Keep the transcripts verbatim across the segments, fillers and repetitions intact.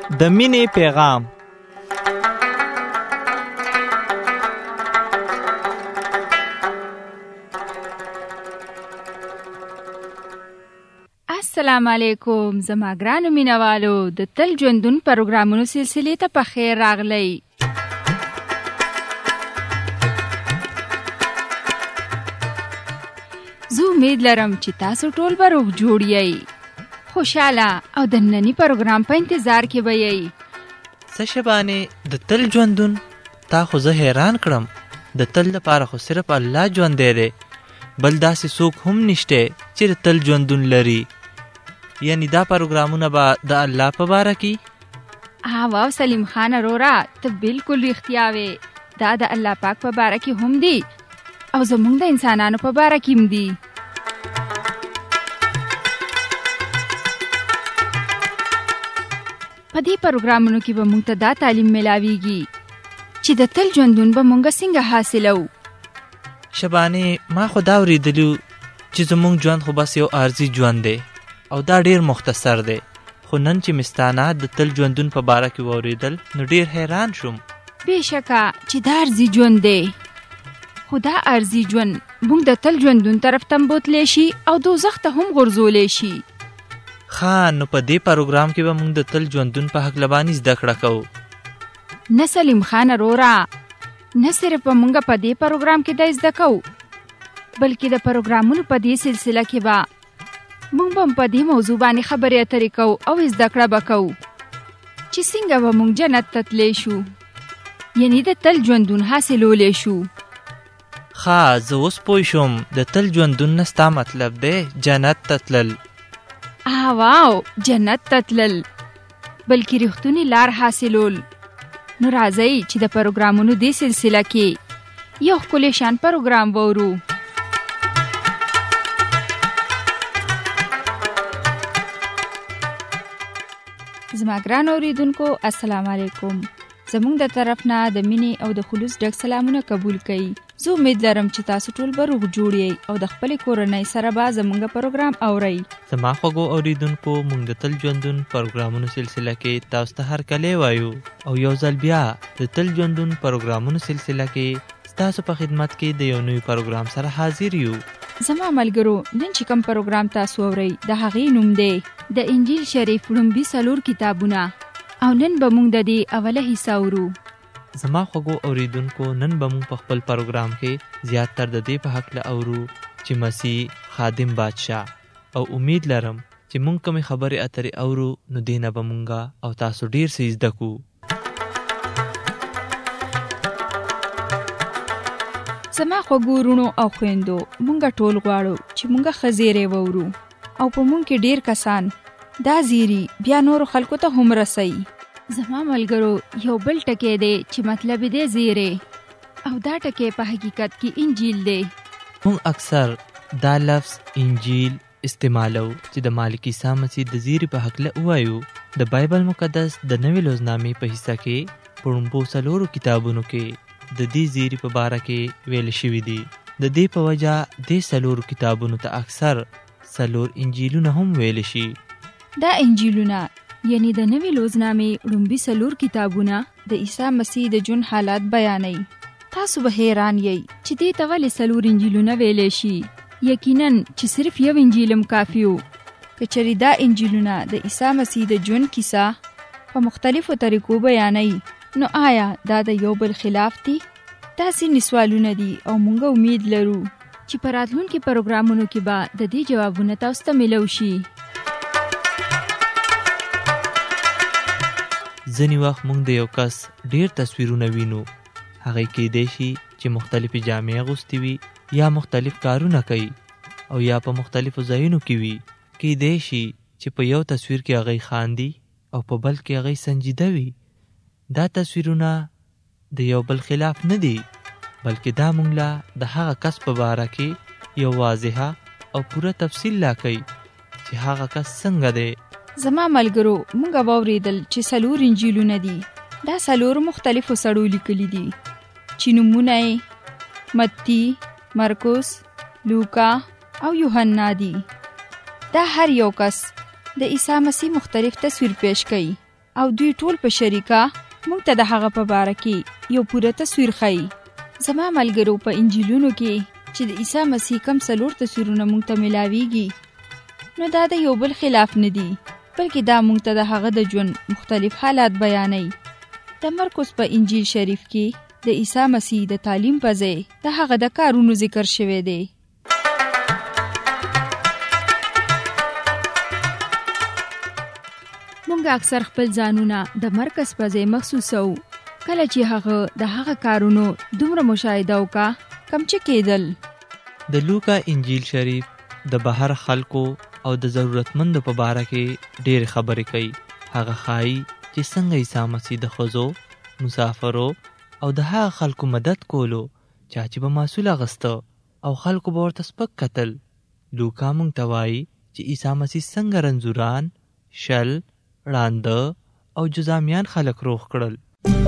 د مینې پیغام. السلام علیکم زما ګرانو مینوالو، د تل ژوندون پروګرامونو سلسلې ته په خیر راغلی. زه امید لرم چې تاسو ټول به روغ جوړ یئ، خوشاله او د ننني پروګرام په انتظار کې به یئ. څه شبانې د تل ژوندون تا خو زه حیران کړم. د تل لپاره خو صرف الله ژوندی دی، بل داسې څوک هم نشته چې د تل ژوندون لري. یعنی دا پروګرامونه به د الله په باره کې؟ واو سلیم خان ارورا، ته بالکل رښتیا وې. دا د الله پاک په باره کې هم دی او زمونږ د انسانانو په باره کې هم دی. په دې پروګرامونو کې به مونږ ته دا تعلیم ملاویږي چې د تل ژوندون به مونږ څنګه حاصلو. شبانې ما خو دا اورېدلي چې زمونږ ژوند خو بس یو عارضي ژوند دی او دا ډیر مختصر دی، خو نن چې مستانه د تل ژوندون په باره کې واورېدل نو ډیر حیران شوم. بېشکه چې دا عارضي ژوند دی، خو دا عارضي ژوند مونږ د تل ژوندون طرف ته بوتلی شي او دوزخ ته هم غورځولی شي. ښه، نو په دې پروګرام کې به مونږ د تل ژوندون په هکله باندې زده کړه کوو. نه سلیم خان ارورا، نه صرف به مونږ په دې پروګرام کې دا زده کوو، بلکې د پروګرامونو په دې سلسله کې به مونږ به په دې موضوع باندې خبرې اترې کوو او زده کړه به کوو چې څنګه به مونږ جنت ته تللی شو، یعنی د تل ژوندون حاصلولی شو. ښه، زه اوس پوه شوم. د تل ژوندون نه ستا مطلب دی جنت ته تلل؟ واو، جنت ته تلل بلکې رښتونې لار حاصلول. نو راځئ چې د پروګرامونو دې سلسله کې یو ښکلی شان پروګرام وورو. زما ګران اوریدونکو السلام علیکم. زمونږ د طرف نه د مینې او د خلوص ډک سلامونه قبول کړئ. زه امید لرم چې تاسو ټول به روغ جوړ یئ او د خپلې کورنۍ سره به زمونږ پروګرام اورئ. زما خوږو اوریدونکو، مونږ د تل ژوندون پروګرامونو سلسله کې تاسو ته هرکلی وایو او یو ځل بیا د تل ژوندون پروګرامونو سلسله کې ستاسو په خدمت کې د یو نوي پروګرام سره حاضر یو. زما ملګرو، نن چې کوم پروګرام تاسو اورئ د هغې نوم دی د انجیل شریف لومبي څلور کتابونه، او نن به مونږ د دې اوله حصه اورو. زما خوږو اوریدونکو، نن به مونږ په خپل پروګرام کې زیات تر د دې په هکله اورو چې مسیح خادم بادشاه، او امید لرم چې مونږ کومې خبرې اترې اورو نو دې نه به مونږه او تاسو ډیر څه زده کوو. زما خوږو وروڼو او خویندو، مونږه ټول غواړو چې مونږه ښه زیری واورو او په مونږ کې ډیر کسان دا زیری بیا نورو خلکو ته هم رسوي. زما ملګرو، یو بل ټکی دی چې مطلب دی زیری، او دا ټکی په حقیقت کې انجیل دی. مونږ اکثر دا لفظ انجیل استعمالو چې د مالک عیسی مسیح د زیری په هکله ووایو. د بایبل مقدس د نوې لوزنامې په حصه کې په لومبو څلورو کتابونو کې د دې زیری په باره کې ویل شوي دي. د دې په وجه دې څلورو کتابونو ته اکثر څلور انجیلونه هم ویل شي. دا انجیلونه یعنی د نوې لوزنامې لومبي څلور کتابونه د عیسی مسیح د ژوند حالات بیانوي. تاسو به حیران یئ چې دې ته ولې څلور انجیلونه ویلی شي. یقینا چې صرف یو انجیل هم کافي و. که چېرې دا انجیلونه د عیسی مسیح د ژوند کیسه په مختلفو طریقو بیانوي، نو آیا دا د یو بل خلاف دي؟ دا ځینې سوالونه دي او موږ امید لرو چې په راتلونکي پروګرامونو کې به د دې جوابونه تاسو ته ملو شي. ځینې وخت موږ د یو کس ډیر تصویرونه وینو. هغې کیدای شي چې مختلفې جامې اغوستې وي یا مختلف کارونه کوي او یا په مختلفو ځایونو کې وي. کیدای شي چې په یو تصویر کې هغې خاندي او په بل کې هغې سنجیده وي. دا تصویرونه د یو بل خلاف نه دي، بلکې دا موږ له د هغه کس په باره کې یو واضحه او پوره تفصیل لا کوي چې هغه کس څنګه دی. زما ملګرو، موږ واورېدل چې څلور انجیلونه دي. دا څلور مختلفو سړو لیکلي دي چې نومونه یې متی، مرکوس، لوکا او یوحنا دي. دا هر یو کس د عیسی مسیح مختلف تصویر پیش کوي. او دوی ټول په شریکه موږ ته د هغه په باره کې یو پوره تصویر ښیي. زما ملګرو، په انجیلونو کې چې د عیسی مسیح کم څلور تصویرونه موږ ته ملاویږي، نو دا د یو بل خلاف نه دي، بلکې دا موږ ته د هغه د ژوند مختلف حالات بیانوي. د مرقس په انجیل شریف کې د عیسی مسیح د تعلیم په ځای د هغه د کارونو ذکر شوی دی. مونږ اکثر خپل ځانونه د مرکز په ځای محسوسو کله چې هغه د هغه کارونو دومره مشاهده وکا کم چې کېدل. د لوکا انجیل شریف د بهر خلکو او د ضرورتمندو په باره کې ډېر خبرې کوي. هغه ښایي چې څنګه عیسی مسیح د ښځو، مسافرو او د هغه خلکو مدد کولو چا چې به محصول اغسته او خلکو به ورته سپک کتل. لوکا مونږ ته وایي چې عیسی مسیح څنګه رنځوران، شل، ړانده او جزامیان خلک روغ کړل.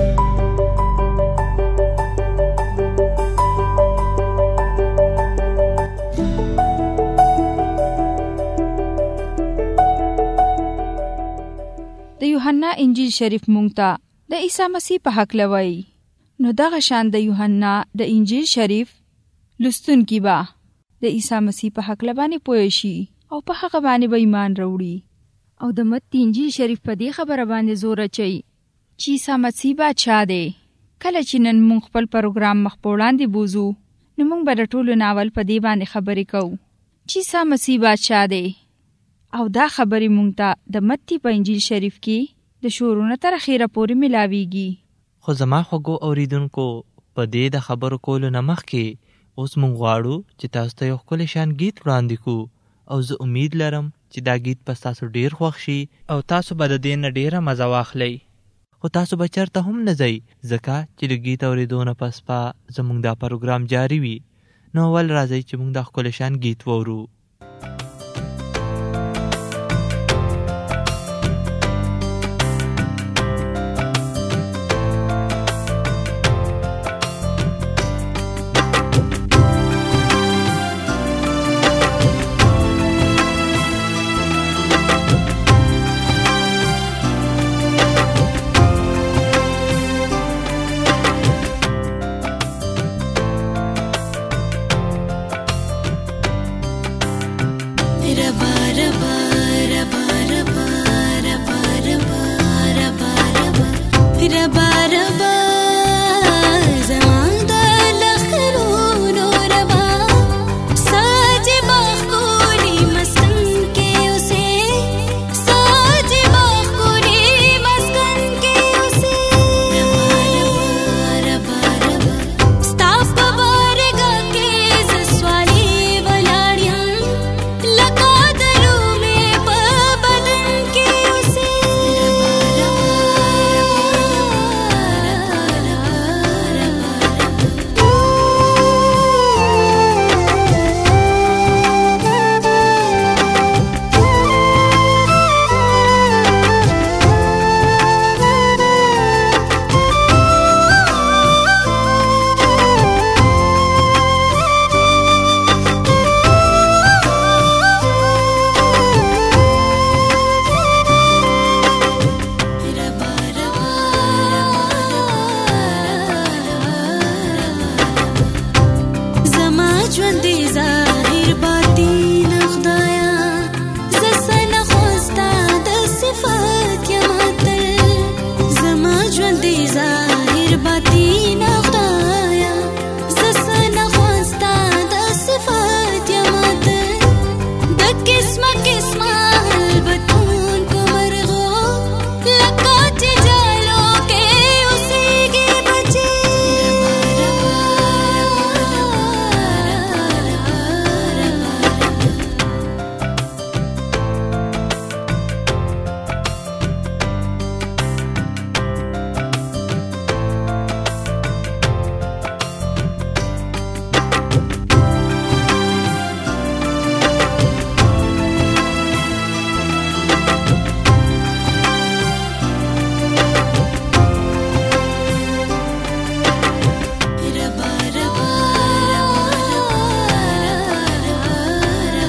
د یوحنا انجیل شریف مونږ ته د عیسی مسیح په حق لوي. نو دغه شان د یوحنا د انجیل شریف لوستونکي به د عیسی مسیح په حق لبانې پوه شي او په هغه باندې به ایمان راوړي. او د متی انجیل شریف په دې خبره باندې زور اچوي چې عیسی مسیح بادشاه دی. کله چې نن مونږ خپل پروګرام مخ په وړاندې بوزو، نو مونږ به د ټولو ناول په دې باندې خبرې کوو چې عیسی مسیح بادشاه دی. او دا خبرې مونږ ته د متی په انجیل شریف کې د شورونه تر اخیره پورې ملاویږي. خو زما خوږو اوریدونکو، په دې د خبرو کولو نه مخکې اوس مونږ غواړو چې تاسو ته یو ښکلی شان گیت وړاندې کړو، او زه امید لرم چې دا گیت په تاسو ډیر خوښ شي او تاسو به د دې نه ډیره مزه واخلئ. خو تاسو به چېرته هم نه ځئ، ځکه چې د گیت اورېدو نه پس به زموږ دا پروګرام جاري وي. نو اول راځئ چې موږ دا ښکلی شان گیت وورو.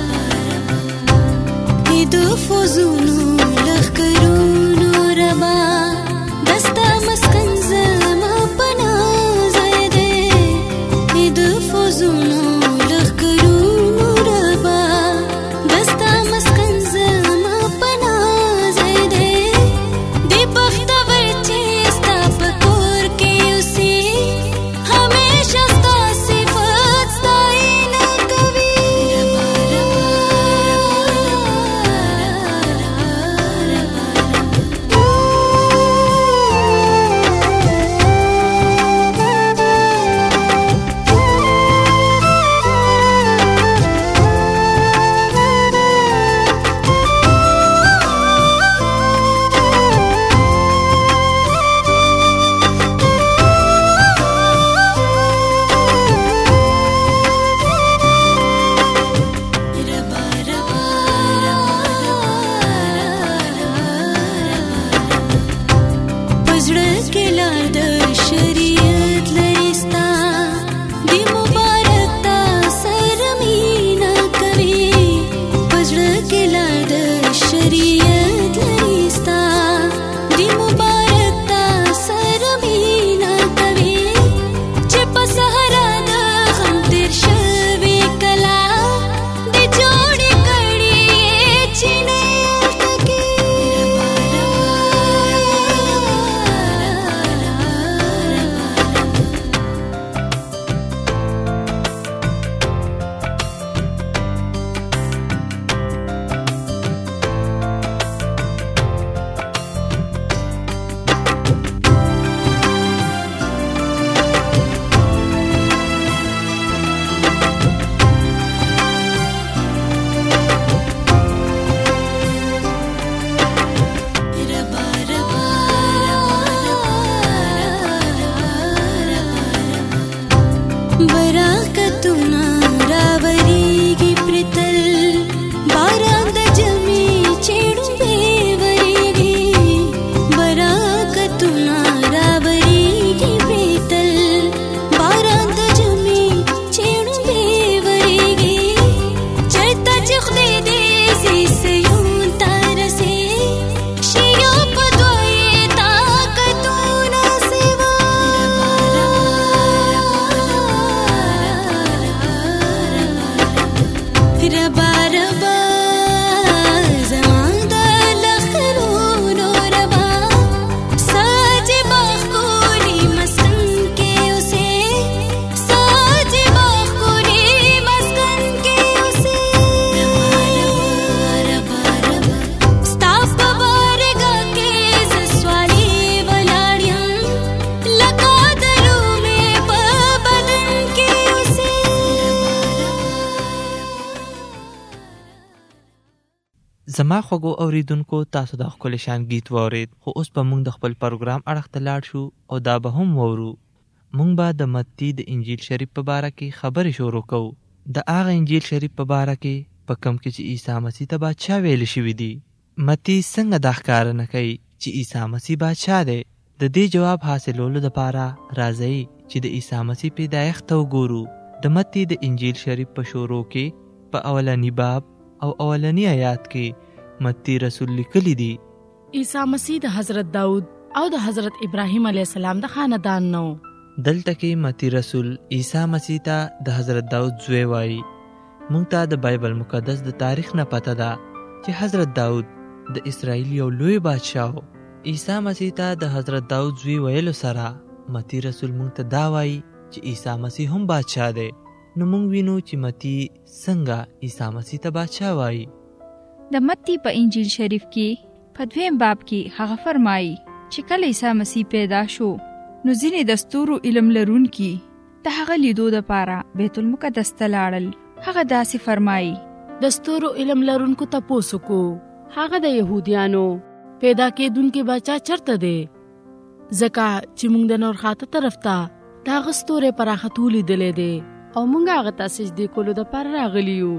د فوزونو لخرونو ربا زما خوږو اوریدونکو تاسو د خپل شان گیت وورید خو اوس به موږ د خپل پروګرام اړخ ته لاړ شو او دا به هم وورو موږ به د متی د انجیل شریف په باره کې خبرې شروع کوو د هغه انجیل شریف په باره کې په کوم کې چې عیسی مسیح ته بادشاه ویل شوی دی متی څنګه دا ښکاره نه کوي چې عیسی مسیح بادشاه دی د دې جواب حاصلولو لپاره راځئ چې د عیسی مسیح پیدایښت ته وګورو د متی د انجیل شریف په شروع کې په اولنی باب او اولنی آیات کې متی رسول لیکلی دی عیسی مسیح د حضرت داود او د حضرت ابراهیم علیه السلام د خاندان نو دلته کې متی رسول عیسی مسیح ته د حضرت داود زوی وایي مونږ ته د بایبل مقدس د تاریخ نه پته ده چې حضرت داود د اسرائیل یو لوی بادشاه و عیسی مسیح ته د حضرت داود زوی ویلو سره متی رسول مونږ ته دا وایي چې عیسی مسیح هم بادشاه دی نو مونږ وینو چې متی څنګه عیسی مسیح ته بادشاه وایي د متی په انجیل شریف کې په دویم باب کې هغه فرمایي چې کله عیسی مسیح پیدا شو نو ځینې د ستورو علم لرونکي د هغه لیدو دپاره بیت المقدس ته لاړل هغه داسې فرمایي د ستورو علم لرونکو تپوس وکړو هغه د یهودیانو پیدا کېدونکي بچا چرته دی ځکه چې موږ د نورخاته طرف ته د هغه ستوري پراختو لیدلی دی او موږ هغه ته سجدې کولو دپاره راغلي یو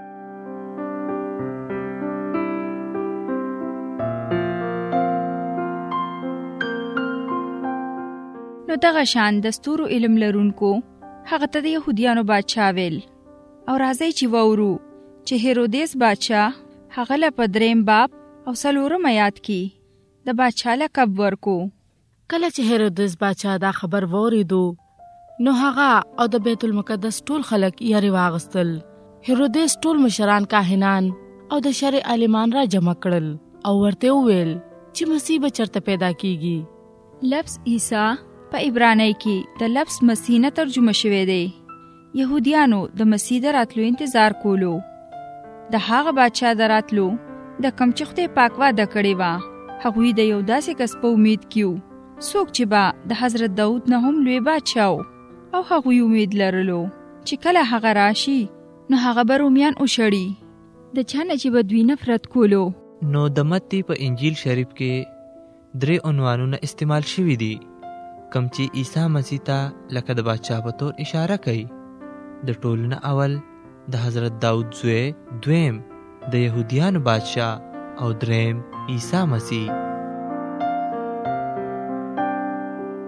نو دغه شان د ستورو علم لرونکو هغه ته د یهودیانو بادشاه ویل او راځئ چې وورو چې هیرودیس بادشاه هغه له په دریم باب او څلورم آیات کې د بادشاه لقب ورکو کله چې هیرودیس بادشاه دا خبر واورېدو نو هغه او د بیت المقدس ټول خلک یې واغستل هیرودیس ټول مشران کاهنان او د شرع عالمان را جمع کړل او ورته وویل چې مسیح به چرته پیدا کیږي لفظ عیسی په عبرانی کې د لفظ مسیح نه ترجمه شوی دی یهودیانو د مسیح د راتلو انتظار کولو د هغه بادشاه د راتلو د کم چې خدای پاک وعده کړې وه هغوی د یو داسې کس په امید کیو څوک چې به د حضرت داود نه هم لوی بادشاه او هغوی امید لرلو چې کله هغه راشي نو هغه به رومیان وشړي د چا نه چې به دوی نفرت کولو نو د متی په انجیل شریف کې درې عنوانونه استعمال شوي دي کم چې عیسی مسیح ته لکه د بادشاه په طور اشاره کوي د ټولو نه اول د حضرت داود زوی دویم د یهودیانو بادشاه او دریم عیسی مسیح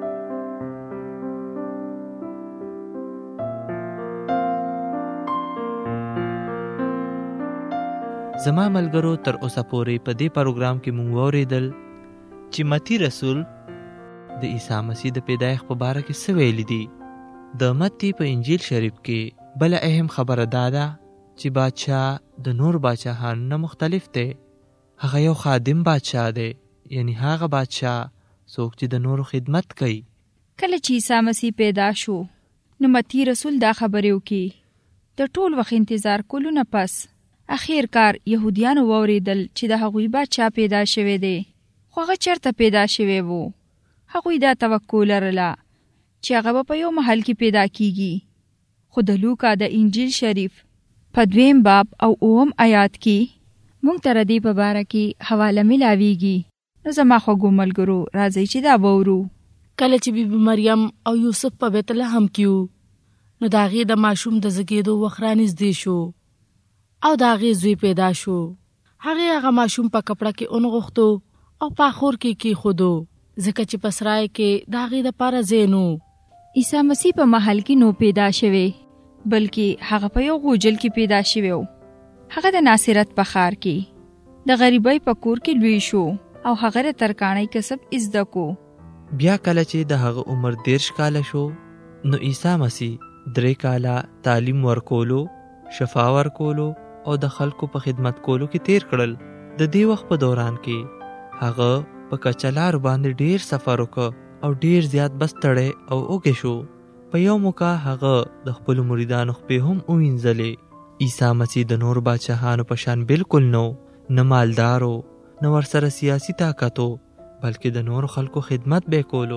زما ملګرو تر اوسه پورې په دې پروګرام کې مونږ واورېدل چې متی رسول د عیسی مسیح د پیدایښت په باره کې څه ویلي دي. د متی په انجیل شریف کې بله اهم خبره دا ده چې بادشاه د نور بادشاهانو نه مختلف دی. هغه یو خادم بادشاه دی، یعنی هغه بادشاه څوک چې د نورو خدمت کوي. کله چې عیسی مسیح پیدا شو نو متی رسول دا خبرې وکړي. د ټول وخت انتظار کولو نه پس اخیر کار یهودیانو واورېدل چې د هغوی بادشاه پیدا شوی دی. خو هغه چېرته پیدا شوی و؟ هغوی دا توقع لرله چې هغه به په یو محل کې پیدا کیږي. خو د لوکا د انجیل شریف په دویم باب او اوم آیات کې مونږ ته د دې په باره کې حواله ملاویږي. نو زما خوږو ملګرو راځئ چې دا وورو. کله چې بیبي مریم او یوسف په بیت لحم کې وو نو د هغې د ماشوم د زیږېدو وخت رانږدې شو او د هغې زوی پیدا شو. هغې هغه ماشوم په کپړه کې ونغوښتو او په خور کې کېښودو ځکه چې په سرای کې د هغې دپاره ځای نو. عیسی مسیح په محل کې نو پیدا شوی، بلکې هغه په یو غوجل کې پیدا شوی و. هغه د ناصرت په ښار کې د غریبۍ په کور کې لوی شو او هغه د ترکاڼۍ کسب زده کو. بیا کله چې د هغه عمر دیرش کاله شو نو عیسی مسیح درې کاله تعلیم ورکولو، شفا ورکولو او د خلکو په خدمت کولو کې تیر کړل. د دې وخت په دوران کې هغه په کچلارو باندې ډیر سفر وکړ او ډیر زیات بس تړی او اوږې شو. په یو موقع هغه د خپلو مریدانو خپې هم ووینځلې. عیسی مسیح د نور بادشاهانو په شان بالکل نو، نه مالدارو نه ورسره سیاسي طاقت و، بلکې د نورو خلکو خدمت به کولو.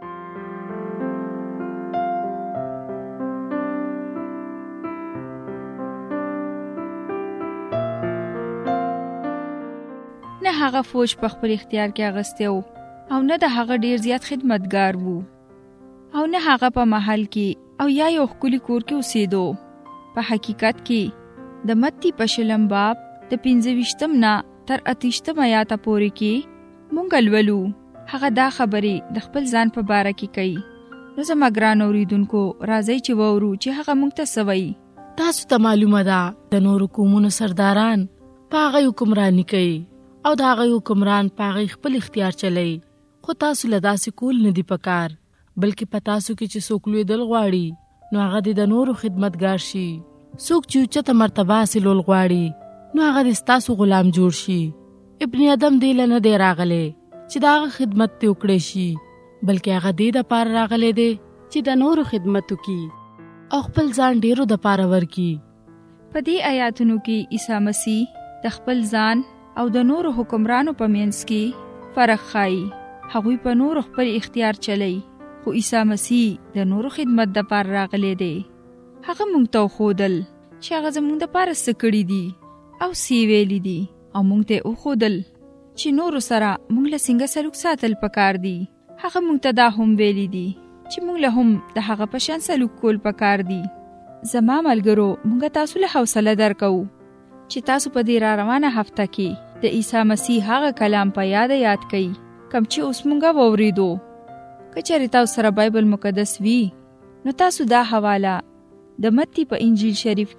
نه هغه فوج په خپل اختیار کې اغستی و او نه د هغه ډیر زیات خدمتګار وو او نه هغه په محل کې او یا یو ښکلي کور کې اوسېدو. په حقیقت کې د متی په شلم باب د پنځه ویشتم نه تر اتیشتم آیاته پورې کې مونږ لولو هغه دا خبرې د خپل ځان په باره کې کوي. نو زما ګران اورېدونکو راځئ چې واورو چې هغه مونږ ته څه وایي. تاسو ته معلومه ده د نورو قومونو سرداران په هغه حکمراني کوي او د هغه حکمران په هغه خپل اختیار چلی. خو تاسو له داسې کول نه دي پکار، بلکې په تاسو کې چې څوک لویدل غواړي نو هغه د نورو خدمتګار شي. څوک چې اوچته مرتبه حاصلول غواړي نو هغه د ستاسو غلام جوړ شي. ابن آدم دی له نه دی راغلی چې د هغه خدمت ته وکړی شي، بلکې هغه دې دپاره راغلی دی چې د نورو خدمت وکړي او خپل ځان ډیرو دپاره ورکړي. په دې آیاتونو کې عیسی مسیح د خپل ځان او د نورو حکمرانو په منځ کې فرق ښایي. هغوی په نورو خپل اختیار چلی، خو عیسی مسیح د نورو خدمت دپاره راغلی دی. هغه مونږ ته وښودل چې هغه زمونږ دپاره څه کړي دي او څه ویلي دي او مونږ ته وښودل چې نورو سره مونږ له څنګه سلوک ساتل پکار دي. هغه مونږ ته دا هم ویلي دي چې مونږ له هم د هغه په شان سلوک کول پکار دي. زما ملګرو مونږ تاسو له حوصله درکو چې تاسو په دې را روانه هفته کې د عیسی مسیح هغه کلام په یاد یاد کړئ کوم چې اوس مونږ واورېدو. که چېرې تاسو سره بایبل مقدس وي نو تاسو دا حواله د متی په انجیل شریف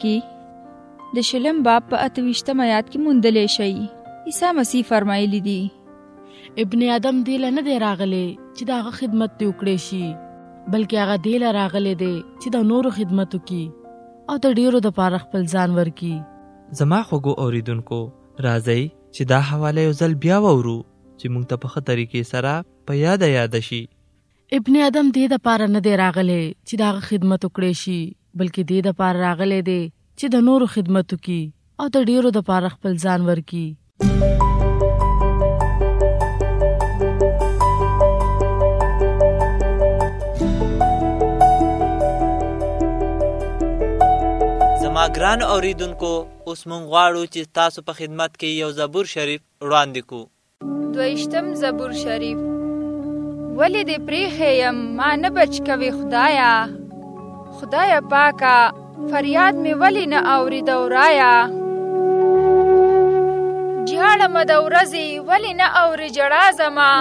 کې د شلم باب په اته ویشتم آیات کې موندلی شئ. عیسی مسیح فرمایلی دي ابن آدم دی له نه دی راغلی چې د هغه خدمت ته وکړی شي، بلکې هغه دی له راغلی دی چې د نورو خدمت وکړي او د ډیرو دپاره خپل ځان ورکړي. زما خوږو اوریدونکو راځئ چې دا حواله یو ځل بیا واورو چې موږ ته په ښه طریقې سره په یاده یاده شي. ابن آدم دې دپاره نه دی راغلی چې د هغه خدمت وکړی شي، بلکې دې دپاره راغلی دی چې د نورو خدمت وکړي او د ډیرو دپاره خپل ځان ورکړي. زما ګران اوریدونکو اوس مونږ غواړو چې تاسو په خدمت کې یو زبور شریف وړاندې کړو. دویشتم زبور شریف. ولې دې پرېښی یم ما نه بچ کوې خدایا، خدایا پاکه فریاد مې ولې نه اورېده ورایا. جاړه مه د ورځې ولې نه اورې جړا زما،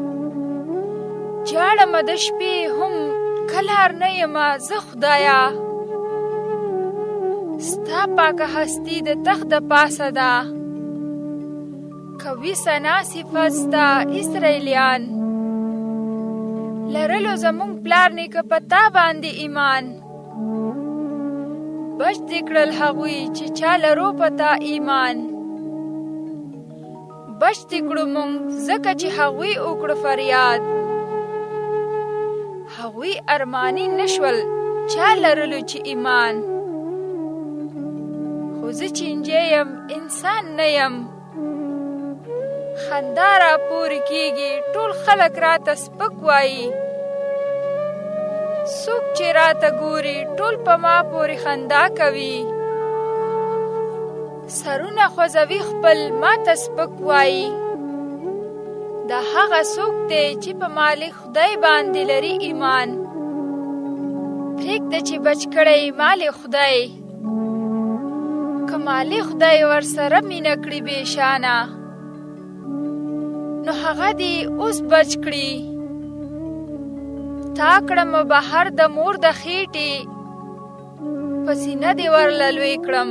جاړه مه د شپې هم کلار نه یمه زه خدایا. ستا پاکه هستی د تخت د پاسه ده، کوي سنا صفت ستا اسرائیلیان لرلو زمونږ پلار نیکه په تا باندې ایمان بچ دې کړل هغوی چې چا لرو په تا ایمان بچ دې کړو مونږ ځکه چې هغوی وکړو فریاد هغوی ارمانی نشول چا لرلو چې ایمان خو زه چې نجی یم انسان نه یم خندا را پورې کېږي ټول خلک راته سپک وایي څوک چې راته ګوري ټول په ما پورې خندا کوي سرونه خوځوي خپل ماته سپک وایي دا هغه څوک دی چې په مالک خدای باندې لري ایمان پرېږده چې بچ کړی مالک خدای که مالک خدای ورسره مینه کړي بېشانه نو هغه دې اوس بچ کړي تا کړم بهر د مور د خېټې په سینه دې ورله لوی کړم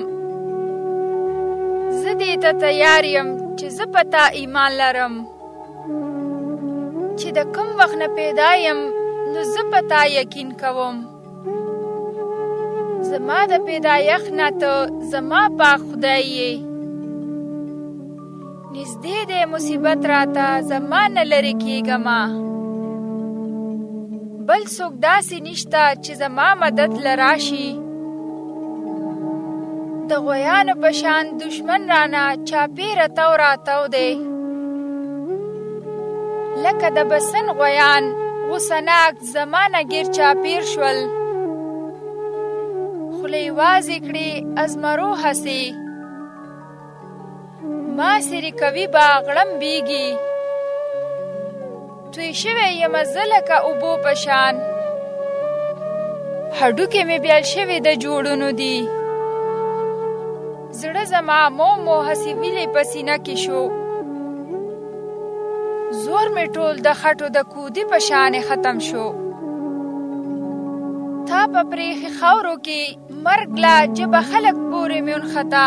زه دې ته تیار یم چې زه په تا ایمان لرم چې د کوم وخت نه پیدا یم نو زه په تا یقین کوم زما د پیدایښت نه ته زما پاک خدای یې نږدې دی مصیبت راته زما نه لرې کېږمه بل څوک داسې نشته چې زما مدد له راشي د غویانو په شان دشمن رانه چاپېره تو راتو دی لکه د بسن غویان غوسناک زما نه ګیر چاپېر شول خوله یې وازې کړې ازمرو هسې ما سری کوي با غړمبېږي توی شوی یم زه لکه اوبو په شان هډوکې مې بیل شوي د جوړونو دي زړه زما مو مو هسې ویلې په سینه کې شو زور مې ټول د خټو د کودي په شانې ختم شو تا په پریخي خاورو کې مرګ لا جبه خلک پورې مې ونښته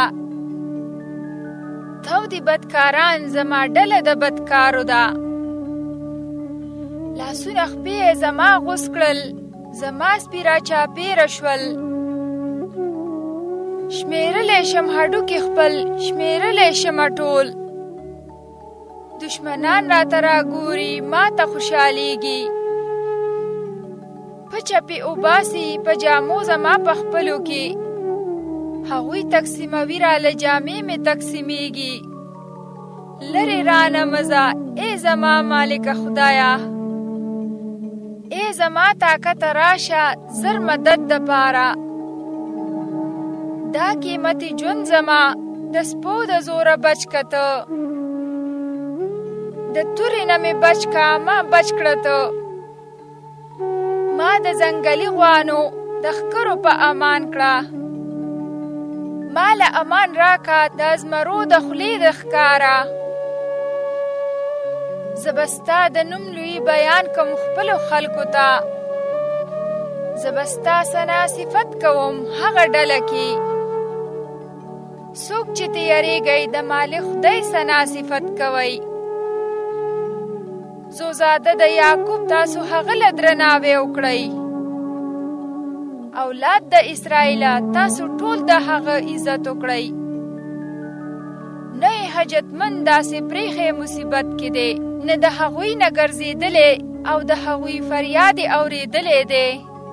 تو دی بدکاران زما ډله د بدکارو ده لاسونه خپې زما غوس کړل زما سپي را چاپېره شول شمېرلی شم هډوکې خپل شمېرلی شمه ټول دشمنان راته راګوري ما ته خوشحالیږي پچه پې اوباسي په جامو زما په خپلو کې هغوی تقسیموي راله جامې مې تقسیمیږي لرې رانه مزه ای زما مالکه خدایه ای زما طاقت راشه زر مدد دپاره دا قیمتي ژوند زما د سپو د زوره بچ کته د تورې نه مې بچ کا ما بچ کړه ته ما د ځنګلي غوانو د ښکرو په امان کړه ما له امان راکه د ازمرو د خولې د ښکاره زه به ستا د نوم لوی بیان کوم خپلو خلکو ته زه به ستا ثنا صفت کوم هغه ډله کې څوک چې تیارېږئ د مالک خدای ثنا صفت کوئ زوزاده د یعقوب تاسو هغه له درناوی وکړئ اولاد د اسرائیل تاسو ټول د هغه عزت وکړئ نه یې حاجتمند داسې پریښی مصیبت کې دی نه د هغوی نه ګرځېدلی او د هغوی فریاد یې اورېدلی دی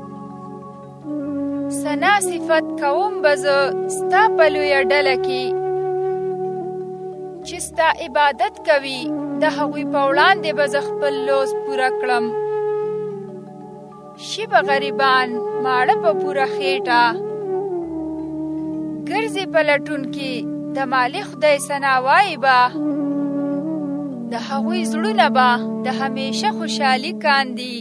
ثنا صفت کوم به زه ستا په لویه ډله کې چې ستا عبادت کوي د هغوی په وړاندې به زه خپل لوز پوره کړم شي به غریبان ماړه په پوره خېټه ګرځې په لټون کې د مالک خدای ثنا وایي به د هغوی زړونه به د همیشه خوشحالي کاندي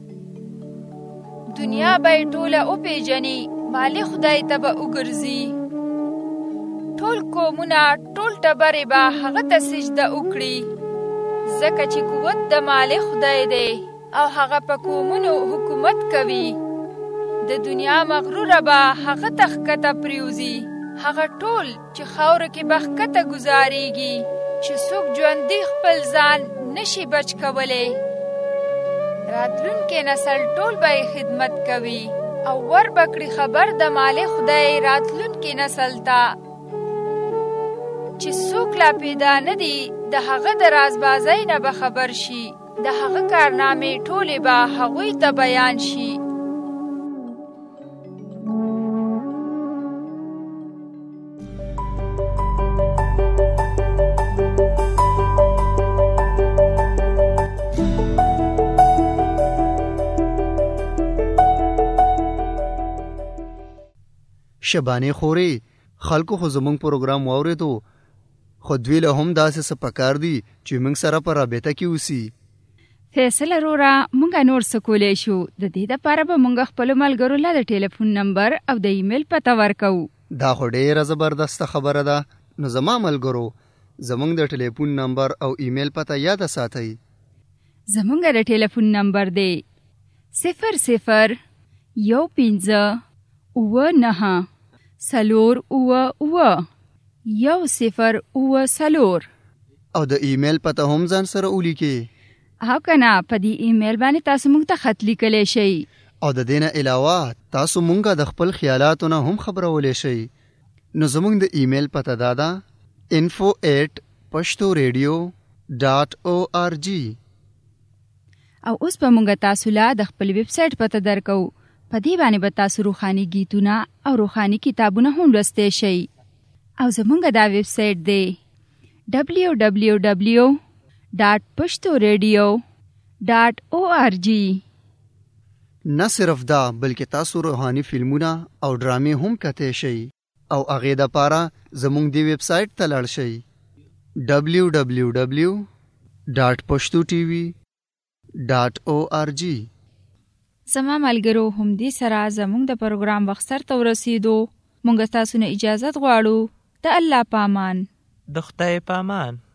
دنیا به یې ټوله وپېژني مالک خدای ته به وګرځي ټول قومونه ټول ټبرې به هغه ته سجده وکړي ځکه چې قوت د مالک خدای دی او هغه په قومونو حکومت کوي د دنیا مغروره به هغه ته ښکته پریوزي هغه ټول چې خاوره کې به ښکته ګزارېږي چې څوک ژوندي خپل ځان نشي بچ کولی. راتلونکي نسل ټول به خدمت کوي او ور بکړي خبر د مالک خدای راتلونکي نسل ته چې څوک لا پیدا نه دي د هغه د رازبازۍ نه به خبر شي، د هغه کارنامې ټولې به هغوی ته بیان شي. شبانه خوري خلکو خو زمونږ پروګرام واورېدو، خو دوی له هم داسې څه پکار دي چې موږ سره په رابطه کې اوسي. فیصل وروره، موږ نور څه کولی شو؟ د دې دپاره به موږ خپلو ملګرو له د ټلیفون نمبر او د ایمیل پته ورکوو. دا خو ډېره زبردسته خبره ده. نو زما ملګرو، زمونږ د ټلیفون نمبر او ایمیل پته یاده ساتئ. زمونږ د ټلیفون نمبر دی صفر صفر یو پنځه اوه نهه څلور اوه اوه یو صفر اوه څلور. او د ایمیل پته هم ځان سره ولیکئ. او که نه، په دې ایمیل باندې تاسو موږ ته خط لیکلی شئ. او د دې نه علاوه تاسو مونږه د خپل خیالاتو نه هم خبرولی شئ. نو زمونږ د ایمیل پته دا ده info at pashto radio dot org. او اوس به موږ تاسو له د خپل ویب سایټ پته درکو. په دې باندې به تاسو روحاني گیتونه او روحاني کتابونه هم لوستی شئ. او زمونږ دا ویب سایټ دی ډبلیو ډبلیو ډبلیو ډاټ پشتو ریډیو ډاټ او آر جی. نه صرف دا، بلکې تاسو روحاني فلمونه او ډرامې هم کتی شئ او هغې دپاره زمونږ دی ویب سایټ ته لاړ شئ ډبلیو ډبلیو ډبلیو ډاټ پشتو ټي وي ډاټ او آر جی. زما ملګرو، همدې سره زمونږ د پروګرام وخت سرته ورسېدو. موږ تاسو نه اجازت غواړو. د الله پامان. د خدای پامان.